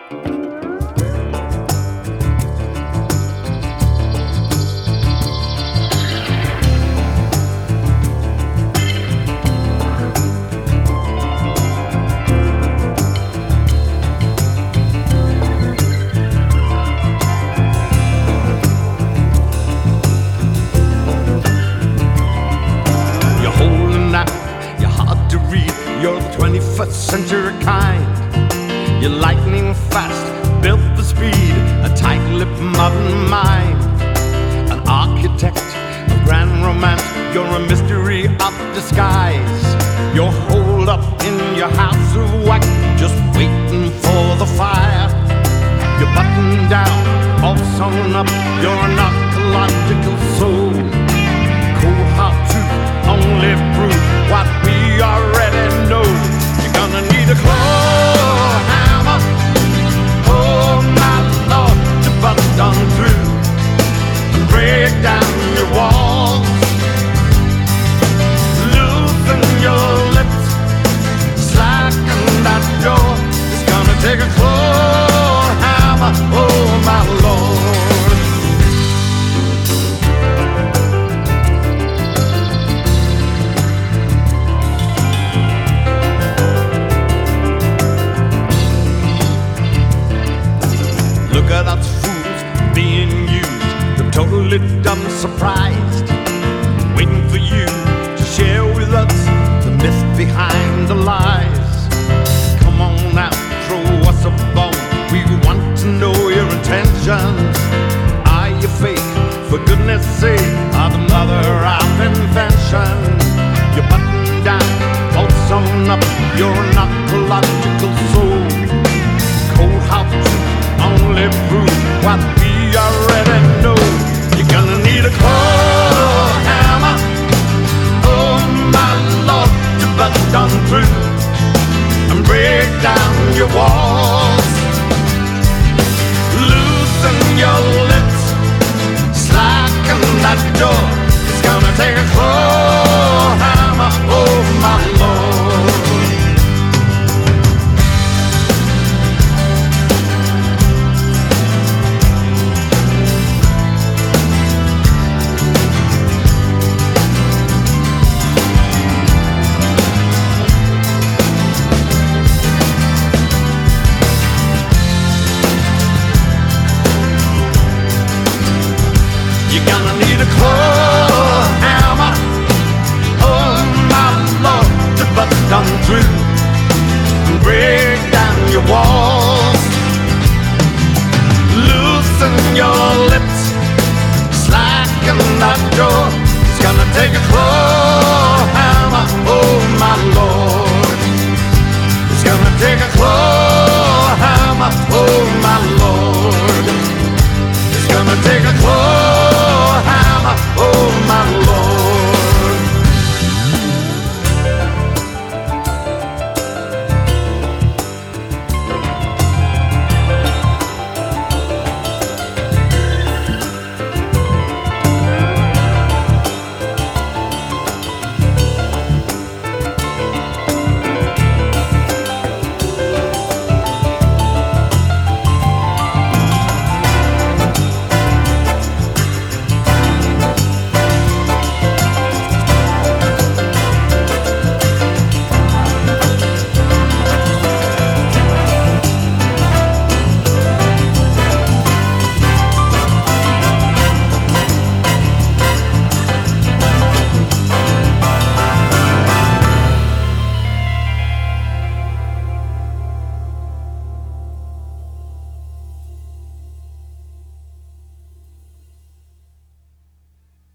You're the 21st century kind. You're lightning fast, built for speed, a tight-lipped modern mind. An architect of grand romance, you're a mystery of disguise. You're holed up in your house of wax, just waiting for the fire. You're buttoned down, all sewn up, you're an archaeological soul. Cold hard truth, only proof what we already know. You're gonna need a claw hammer, oh my Lord, to bust on through and break down your walls. Loosen your lips, slacken that door. It's gonna take a claw hammer, oh my Lord. Look at us fools being used, they're totally dumb, surprised, waiting for you to share with us the myth behind the lies. Come on now, throw us a bone, we want to know your intentions. Are you fake, for goodness sake, are the mother of invention? You're buttoned down, all sewn up, you're an archaeological soul. Cold hot truth, only prove what we already know. You're gonna need a claw hammer, oh my Lord, to bust on through and break down your walls. Loosen your lips, slacken that door. It's gonna take a claw hammer, oh my Lord. You're gonna need a claw hammer, oh my Lord, to bust on through and break down your walls. Loosen your lips, slacken that door. It's gonna take a claw hammer, oh my Lord. It's gonna take a claw hammer, oh my Lord. It's gonna take a claw hammer, oh my Lord.